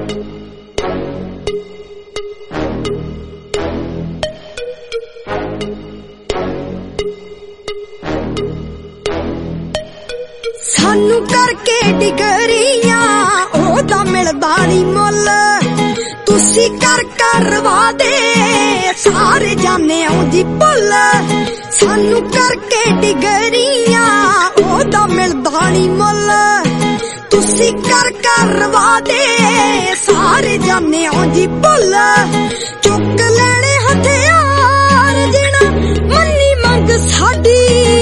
सानू करके डिगरियां ओदा मिलदा नी मुल तुसी कर करवा दे सारे जाने औंदी भुल सानू करके डिगरियां ओदा मिलदा नी मुल तुसी कर करवा दे सारे जाने औंदी भुल चुक लेने हथियार जिना मन्नी मंग साडी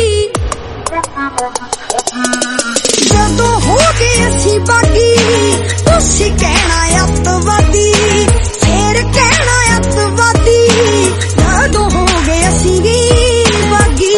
जदों हो गए असी बागी तुसी कहना अतवादी फिर कहना अतवादी जदों हो गए असी बागी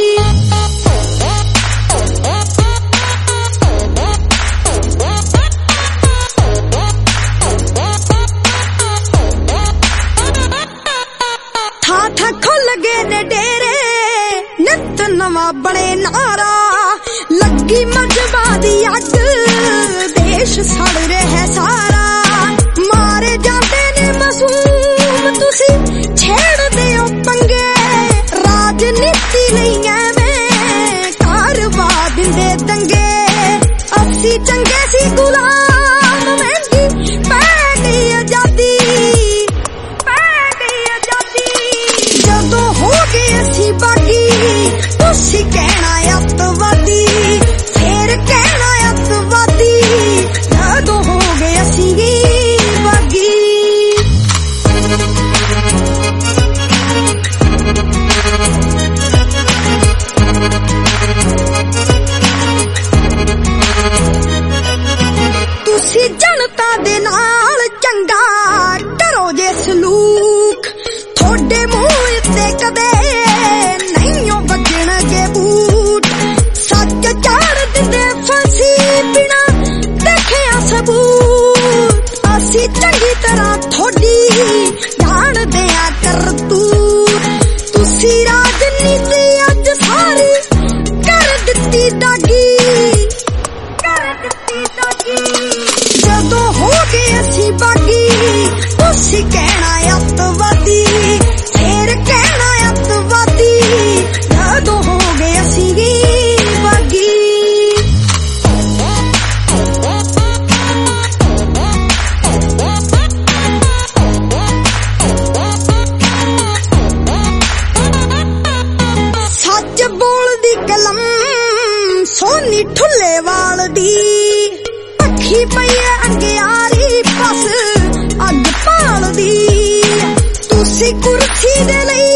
था था खुल गए ने डेरे नित नवा बने नारा लगी मजबा दी अग देश सड़ रहा सारा मारे जाते ने मासूम तुसी छेड़ दे पंगे राजनीति नहीं एवें कारवा दिंदे दंगे असी चंगे सी गुलाम महंगी पैदी आजादी जदों हो गए असी बागी तुसी कहना अतवादी फिर कहना अतवादी जदों हो गए असी बागी तुसी जनता दे नाल चंगा करो जे सलूक थोड़े मुंह ते कदे नहीं बजणगे बूट सच चाड़ दिंदे फांसी बिना देखिया सबूत असी चंगी तरह थोड़ी जाणदे आ करतूत तुसी राजनीति अज सारी कर दित्ती दागी जदों हो गए असी बागी तुसी कहना अतवादी फिर कहना अतवादी जदों हो गए असी बागी सच बोलदी कलम सोनी ठुल्लेवाल दी पखी पई अंगियारी बस अग भालदी तुसी कुर्सी दे लई